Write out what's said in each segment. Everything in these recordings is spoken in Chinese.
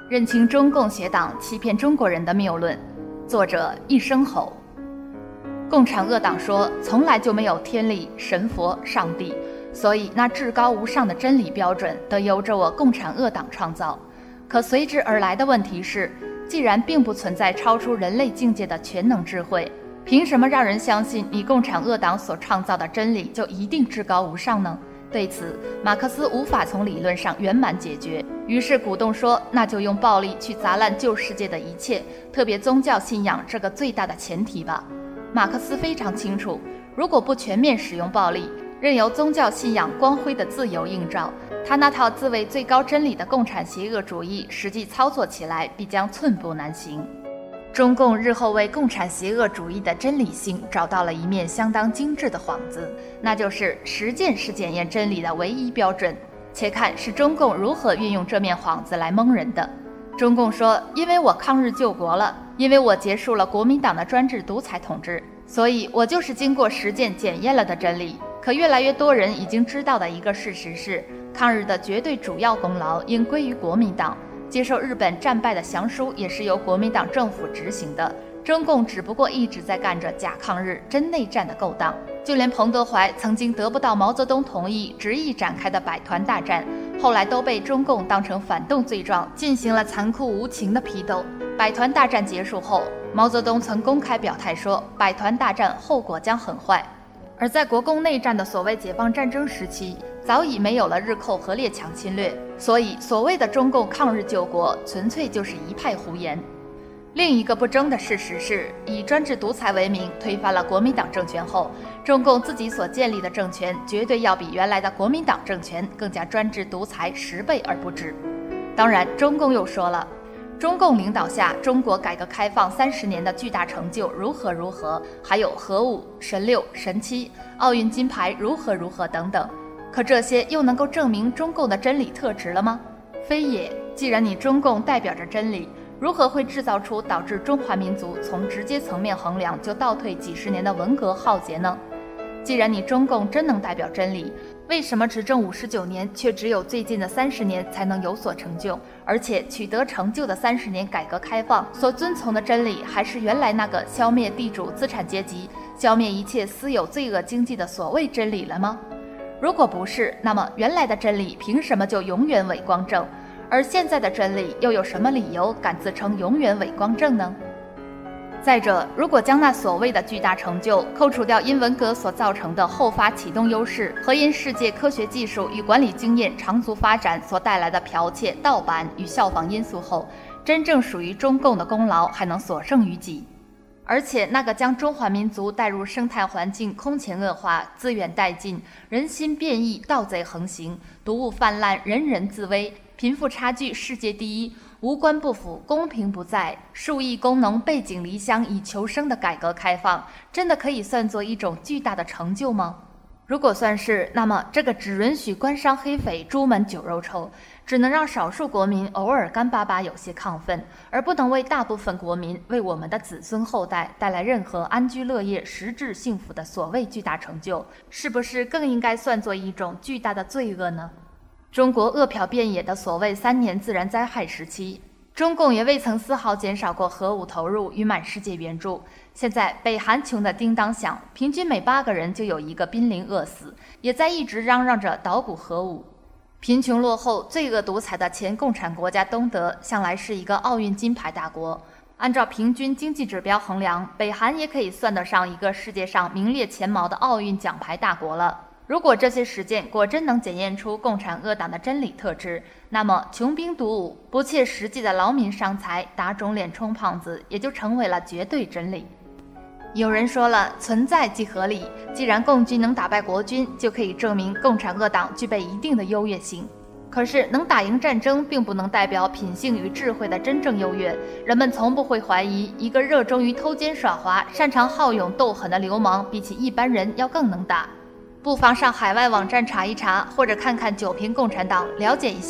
认清中共邪党欺骗中国人的谬论，作者一声吼。共产恶党说从来就没有天理、神佛、上帝，所以那至高无上的真理标准得由着我共产恶党创造。可随之而来的问题是，既然并不存在超出人类境界的全能智慧，凭什么让人相信你共产恶党所创造的真理就一定至高无上呢？对此，马克思无法从理论上圆满解决，于是鼓动说，那就用暴力去砸烂旧世界的一切，特别宗教信仰这个最大的前提吧。马克思非常清楚，如果不全面使用暴力，任由宗教信仰光辉的自由映照，他那套自为最高真理的共产邪恶主义实际操作起来必将寸步难行。中共日后为共产邪恶主义的真理性找到了一面相当精致的幌子，那就是实践是检验真理的唯一标准。且看是中共如何运用这面幌子来蒙人的。中共说，因为我抗日救国了，因为我结束了国民党的专制独裁统治，所以我就是经过实践检验了的真理。可越来越多人已经知道的一个事实是，抗日的绝对主要功劳应归于国民党，接受日本战败的降书也是由国民党政府执行的，中共只不过一直在干着假抗日真内战的勾当。就连彭德怀曾经得不到毛泽东同意执意展开的百团大战，后来都被中共当成反动罪状进行了残酷无情的批斗。百团大战结束后，毛泽东曾公开表态说，百团大战后果将很坏。而在国共内战的所谓解放战争时期，早已没有了日寇和列强侵略，所以所谓的中共抗日救国纯粹就是一派胡言。另一个不争的事实是，以专制独裁为名推翻了国民党政权后，中共自己所建立的政权绝对要比原来的国民党政权更加专制独裁10倍而不止。当然，中共又说了，中共领导下中国改革开放30年的巨大成就如何如何，还有核武、神6、神7、奥运金牌如何如何等等。可这些又能够证明中共的真理特质了吗？非也。既然你中共代表着真理，如何会制造出导致中华民族从直接层面衡量就倒退几十年的文革浩劫呢？既然你中共真能代表真理，为什么执政59年却只有最近的30年才能有所成就？而且取得成就的30年改革开放所遵从的真理，还是原来那个消灭地主资产阶级、消灭一切私有罪恶经济的所谓真理了吗？如果不是，那么原来的真理凭什么就永远伪光正？而现在的真理又有什么理由敢自称永远伪光正呢？再者，如果将那所谓的巨大成就扣除掉因文革所造成的后发启动优势和因世界科学技术与管理经验长足发展所带来的剽窃、盗版与效仿因素后，真正属于中共的功劳还能所剩于几？而且那个将中华民族带入生态环境空前恶化、资源殆尽、人心变异、盗贼横行、毒物泛滥、人人自危、贫富差距世界第一、无官不腐、公平不在、数亿工农背井离乡以求生的改革开放，真的可以算作一种巨大的成就吗？如果算是，那么这个只允许官商黑匪朱门酒肉臭，只能让少数国民偶尔干巴巴有些亢奋，而不能为大部分国民、为我们的子孙后代带来任何安居乐业、实质幸福的所谓巨大成就，是不是更应该算作一种巨大的罪恶呢？中国饿殍遍野的所谓3年自然灾害时期，中共也未曾丝毫减少过核武投入与满世界援助。现在北韩穷得叮当响，平均每8个人就有1个濒临饿死，也在一直嚷嚷着捣鼓核武。贫穷落后、罪恶独裁的前共产国家东德，向来是一个奥运金牌大国。按照平均经济指标衡量，北韩也可以算得上一个世界上名列前茅的奥运奖牌大国了。如果这些实践果真能检验出共产恶党的真理特质，那么穷兵黩武、不切实际的劳民伤财、打肿脸充胖子也就成为了绝对真理。有人说了，存在即合理，既然共军能打败国军，就可以证明共产恶党具备一定的优越性。可是能打赢战争并不能代表品性与智慧的真正优越，人们从不会怀疑一个热衷于偷奸耍滑、擅长好勇斗狠的流氓比起一般人要更能打。不妨上海外网站查一查，或者看看九评共产党，了解一下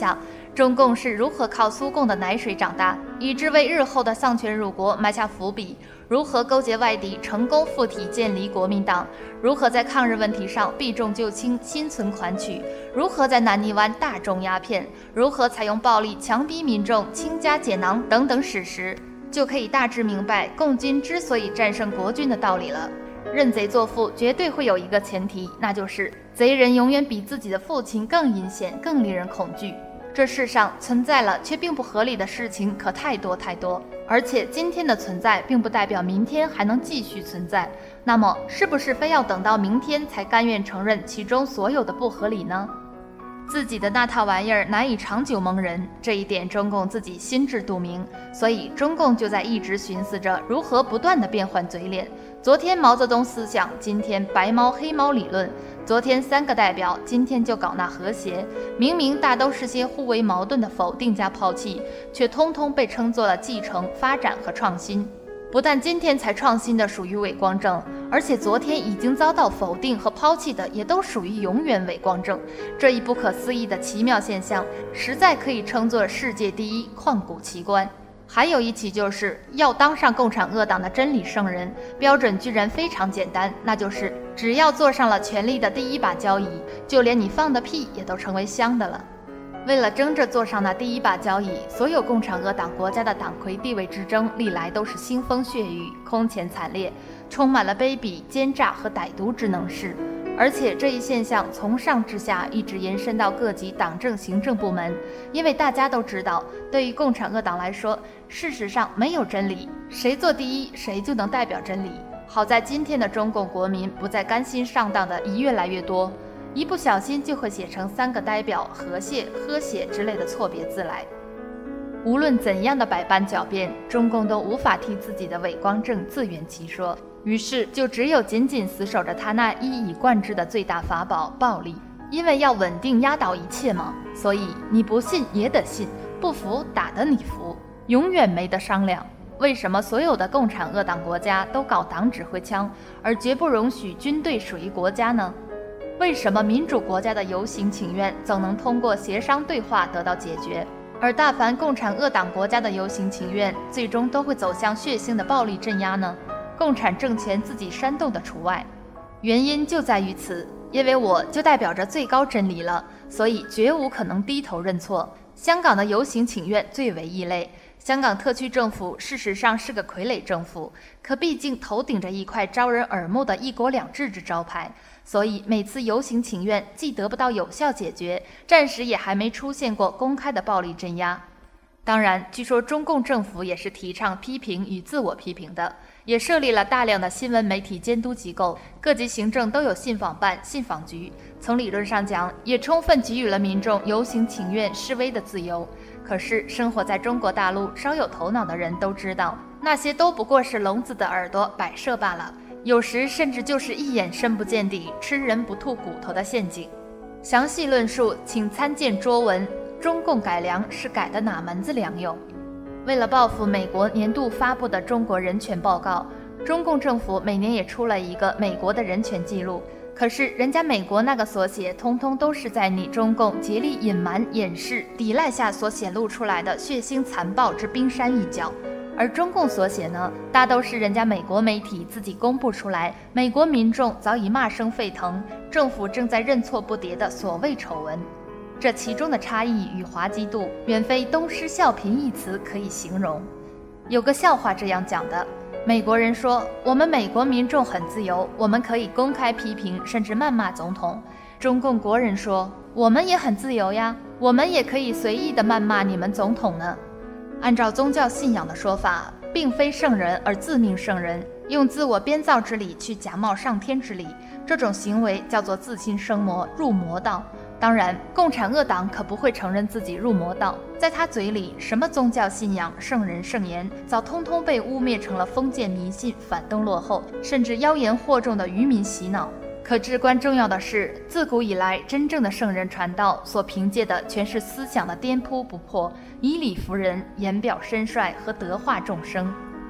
中共是如何靠苏共的奶水长大，以致为日后的丧权辱国埋下伏笔，如何勾结外敌成功附体建立国民党，如何在抗日问题上避重就轻心存款曲，如何在南泥湾大众鸦片，如何采用暴力强逼民众倾家解囊等等史实，就可以大致明白共军之所以战胜国军的道理了。认贼作父绝对会有一个前提，那就是贼人永远比自己的父亲更阴险，更令人恐惧。这世上存在了却并不合理的事情可太多太多，而且今天的存在并不代表明天还能继续存在，那么是不是非要等到明天才甘愿承认其中所有的不合理呢？自己的那套玩意儿难以长久蒙人，这一点中共自己心知肚明，所以中共就在一直寻思着如何不断地变换嘴脸。昨天毛泽东思想，今天白猫黑猫理论，昨天3个代表，今天就搞那和谐，明明大都是些互为矛盾的否定加抛弃，却通通被称作了继承、发展和创新。不但今天才创新的属于伪光正，而且昨天已经遭到否定和抛弃的也都属于永远伪光正。这一不可思议的奇妙现象，实在可以称作世界第一旷古奇观。还有一起就是要当上共产恶党的真理圣人，标准居然非常简单，那就是只要坐上了权力的第一把交椅，就连你放的屁也都成为香的了。为了争着坐上那第一把交椅，所有共产恶党国家的党魁地位之争历来都是腥风血雨，空前惨烈，充满了卑鄙、奸诈和歹毒之能事。而且这一现象从上至下一直延伸到各级党政行政部门，因为大家都知道，对于共产恶党来说，事实上没有真理，谁做第一谁就能代表真理。好在今天的中共国民不再甘心上当的越来越多，一不小心就会写成3个代表、和谐、喝血之类的错别字来。无论怎样的百般狡辩，中共都无法替自己的伪光正自圆其说，于是就只有紧紧死守着他那一以贯之的最大法宝——暴力。因为要稳定压倒一切嘛，所以你不信也得信，不服打得你服，永远没得商量。为什么所有的共产恶党国家都搞党指挥枪，而绝不容许军队属于国家呢？为什么民主国家的游行请愿总能通过协商对话得到解决，而大凡共产恶党国家的游行请愿最终都会走向血腥的暴力镇压呢？共产政权自己煽动的除外。原因就在于此，因为我就代表着最高真理了，所以绝无可能低头认错。香港的游行请愿最为异类，香港特区政府事实上是个傀儡政府，可毕竟头顶着一块招人耳目的一国两制之招牌，所以每次游行请愿既得不到有效解决，暂时也还没出现过公开的暴力镇压。当然，据说中共政府也是提倡批评与自我批评的，也设立了大量的新闻媒体监督机构，各级行政都有信访办、信访局。从理论上讲，也充分给予了民众游行请愿示威的自由。可是生活在中国大陆稍有头脑的人都知道，那些都不过是聋子的耳朵摆设罢了，有时甚至就是一眼深不见底、吃人不吐骨头的陷阱。详细论述请参见拙文。中共改良是改的哪门子良用？为了报复美国年度发布的中国人权报告，中共政府每年也出了一个美国的人权记录。可是人家美国那个所写，通通都是在你中共竭力隐瞒、掩饰、抵赖下所显露出来的血腥残暴之冰山一角。而中共所写呢，大都是人家美国媒体自己公布出来，美国民众早已骂声沸腾，政府正在认错不迭的所谓丑闻。这其中的差异与滑稽度，远非东施效颦一词可以形容。有个笑话这样讲的：美国人说，我们美国民众很自由，我们可以公开批评甚至谩骂总统。中共国人说，我们也很自由呀，我们也可以随意的谩骂你们总统呢。按照宗教信仰的说法，并非圣人而自命圣人，用自我编造之理去假冒上天之理，这种行为叫做自心生魔，入魔道。当然，共产恶党可不会承认自己入魔道，在他嘴里，什么宗教信仰、圣人圣言，早通通被污蔑成了封建迷信、反动落后，甚至妖言惑众的愚民洗脑。可至关重要的是，自古以来，真正的圣人传道所凭借的全是思想的颠扑不破，以理服人，言表深率和德化众生。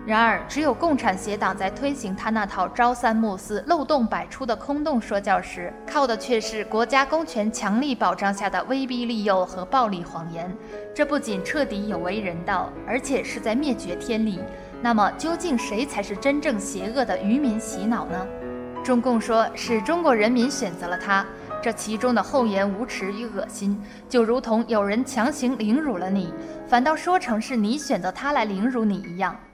然而，只有共产协党在推行他那套朝三暮四、漏洞百出的空洞说教时，靠的却是国家公权强力保障下的威逼利诱和暴力谎言。这不仅彻底有违人道，而且是在灭绝天理。那么，究竟谁才是真正邪恶的愚民洗脑呢？中共说是中国人民选择了他，这其中的厚颜无耻与恶心，就如同有人强行凌辱了你，反倒说成是你选择他来凌辱你一样。